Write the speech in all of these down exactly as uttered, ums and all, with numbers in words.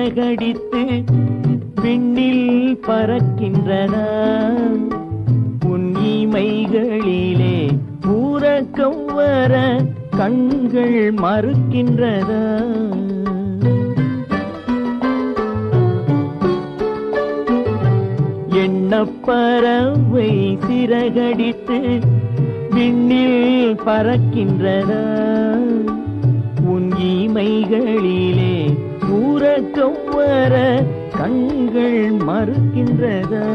சிறகடித்து விண்ணில் பறக்கின்றதா? உன் இமைகளிலே ஊரக்கம் வர கண்கள் மறுக்கின்றதா? எண்ணப்பறவை சிறகடித்து விண்ணில் பறக்கின்றதா? உன் இமைகளிலே ஊரக்கம் வர கண்கள் மறுக்கின்றதா?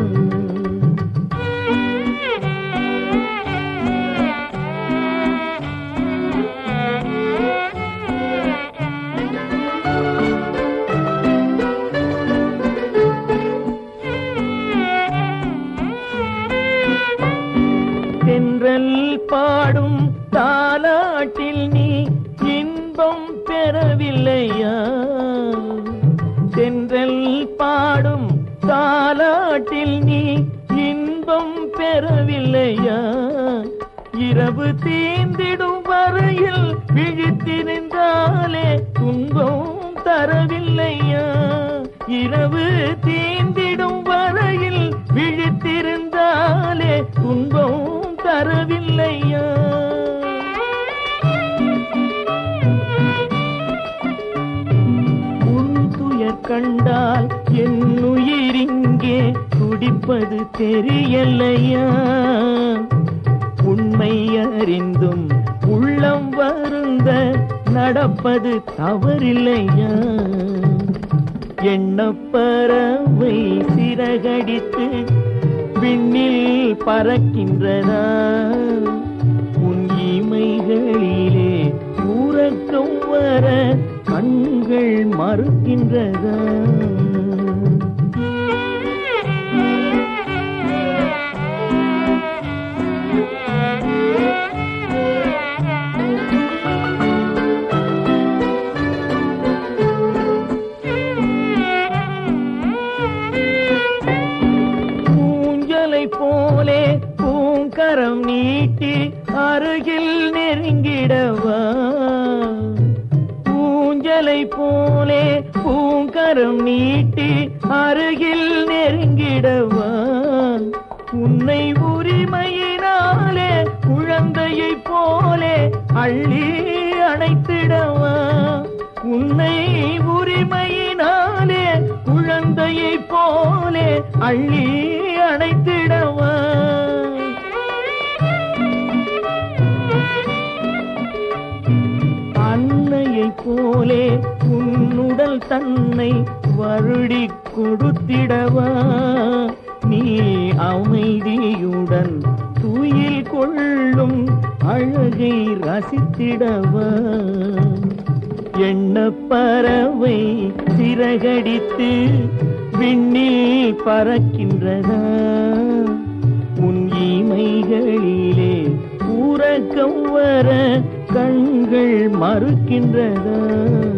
தென்றல் பாடும் தாலாட்டில் நீ இன்பம் பெறவில்லையா? தென்றல் பாடும் தாலாட்டில் நீ இன்பம் பெறவில்லையா? இரவு தீந்திடும் வரையில் விழித்திருந்தாலே துன்பம் தரவில்லையா? இரவு தீந்திடும் வரையில் விழித்திருந்தாலே துன்பம் தரவில்லையா? உன் துயர் கண்டால் என் உயிரிங்கே துடிப்பது தெரியலையா? உண்மை அறிந்தும் உள்ளம் வருந்த நடப்பது தவறில்லையா? எண்ணப்பறவை சிறகடித்து விண்ணில் பறக்கின்றதா? உன் இமைகளிலே ஊரக்கம் வர கண்கள் மறுக்கின்றதா? போலே பூங்கரம் நீட்டி அருகில் நெருங்கிடவா? ஊஞ்சலை போலே பூங்கரம் நீட்டி அருகில் நெருங்கிடவா? உன்னை உரிமையினாலே குழந்தையை போலே அள்ளி அணைத்திடவா? உன்னை உரிமையினாலே குழந்தையை போலே அள்ளி அணைத்திடவா? அன்னையை போலே உன்னுடல் தன்னை வருடி கொடுத்திடவா? நீ அமைதியுடன் துயில் கொள்ளும் அழகை ரசித்திடவா? எண்ணப்பறவை சிறகடித்து விண்ணில் பறக்கின்றதா? உன் இமைகளிலே ஊரக்கம் வர கண்கள் மறுக்கின்றதா?